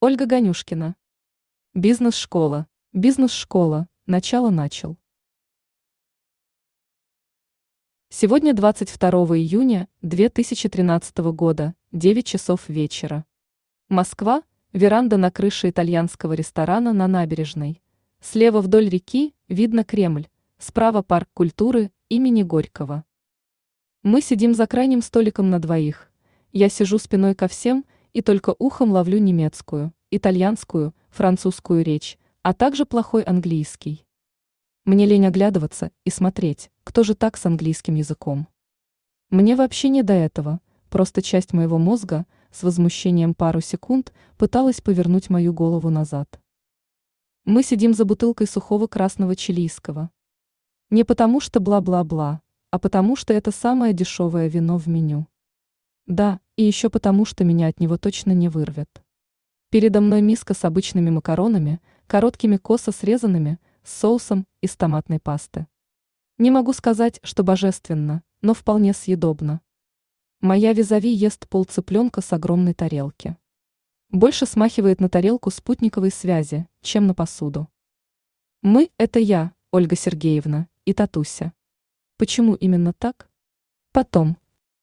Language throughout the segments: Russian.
Ольга Ганюшкина. Бизнес-школа. Бизнес-школа. Начало начал. Сегодня 22 июня 2013 года, 9 часов вечера. Москва, веранда на крыше итальянского ресторана на набережной. Слева вдоль реки видно Кремль, справа парк культуры имени Горького. Мы сидим за крайним столиком на двоих. Я сижу спиной ко всем и только ухом ловлю немецкую, итальянскую, французскую речь, а также плохой английский. Мне лень оглядываться и смотреть, кто же так с английским языком. Мне вообще не до этого, просто часть моего мозга с возмущением пару секунд пыталась повернуть мою голову назад. Мы сидим за бутылкой сухого красного чилийского. Не потому что бла-бла-бла, а потому что это самое дешевое вино в меню. Да, и еще потому что меня от него точно не вырвет. Передо мной миска с обычными макаронами, короткими косо срезанными, с соусом из томатной пасты. Не могу сказать, что божественно, но вполне съедобно. Моя визави ест полцыпленка с огромной тарелки. Больше смахивает на тарелку спутниковой связи, чем на посуду. Мы – это я, Ольга Сергеевна, и Татуся. Почему именно так? Потом.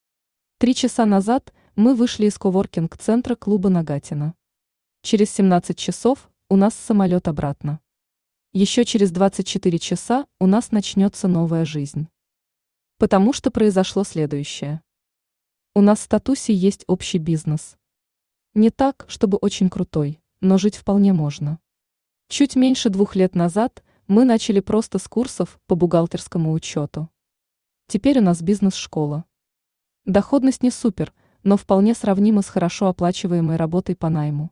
3 часа назад мы вышли из коворкинг-центра клуба Нагатино. Через 17 часов у нас самолет обратно. Еще через 24 часа у нас начнется новая жизнь. Потому что произошло следующее. У нас с Татусей есть общий бизнес. Не так, чтобы очень крутой, но жить вполне можно. Чуть меньше 2 лет назад мы начали просто с курсов по бухгалтерскому учету. Теперь у нас бизнес-школа. Доходность не супер, но вполне сравнима с хорошо оплачиваемой работой по найму.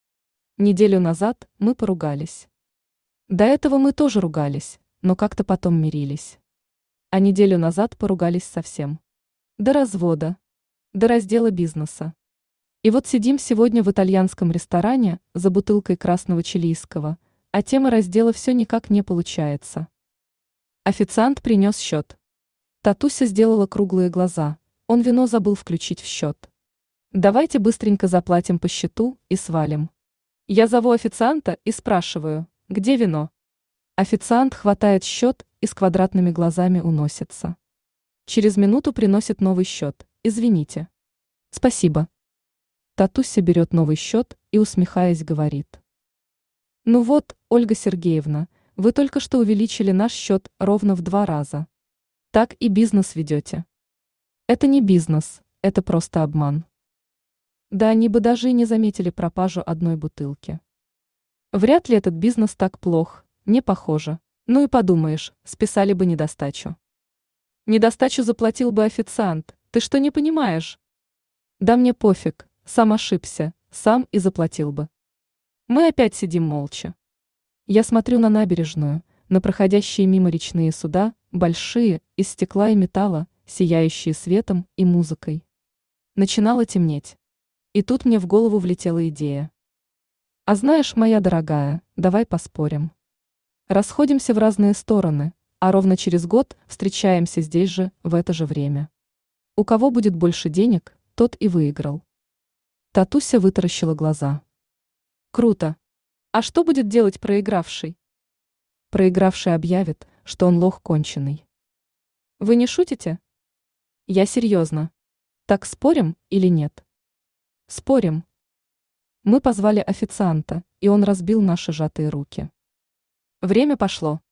Неделю назад мы поругались. До этого мы тоже ругались, но как-то потом мирились. А неделю назад поругались совсем. До развода. До раздела бизнеса. И вот сидим сегодня в итальянском ресторане за бутылкой красного чилийского, а тема раздела все никак не получается. Официант принес счет. Татуся сделала круглые глаза, он вино забыл включить в счет. Давайте быстренько заплатим по счету и свалим. Я зову официанта и спрашиваю, где вино? Официант хватает счет и с квадратными глазами уносится. Через минуту приносит новый счет, извините. Спасибо. Татуся берет новый счет и, усмехаясь, говорит. Ну вот, Ольга Сергеевна, вы только что увеличили наш счет ровно в 2 раза. Так и бизнес ведете. Это не бизнес, это просто обман. Да они бы даже и не заметили пропажу одной бутылки. Вряд ли этот бизнес так плох, не похоже. Ну и подумаешь, списали бы недостачу. Недостачу заплатил бы официант, ты что не понимаешь? Да мне пофиг, сам ошибся, сам и заплатил бы. Мы опять сидим молча. Я смотрю на набережную, на проходящие мимо речные суда, большие, из стекла и металла, сияющие светом и музыкой. Начинало темнеть. И тут мне в голову влетела идея. А знаешь, моя дорогая, давай поспорим. Расходимся в разные стороны, а ровно через год встречаемся здесь же, в это же время. У кого будет больше денег, тот и выиграл. Татуся вытаращила глаза. Круто. А что будет делать проигравший? Проигравший объявит, что он лох конченый. Вы не шутите? Я серьезно. Так спорим или нет? Спорим. Мы позвали официанта, и он разбил наши сжатые руки. Время пошло.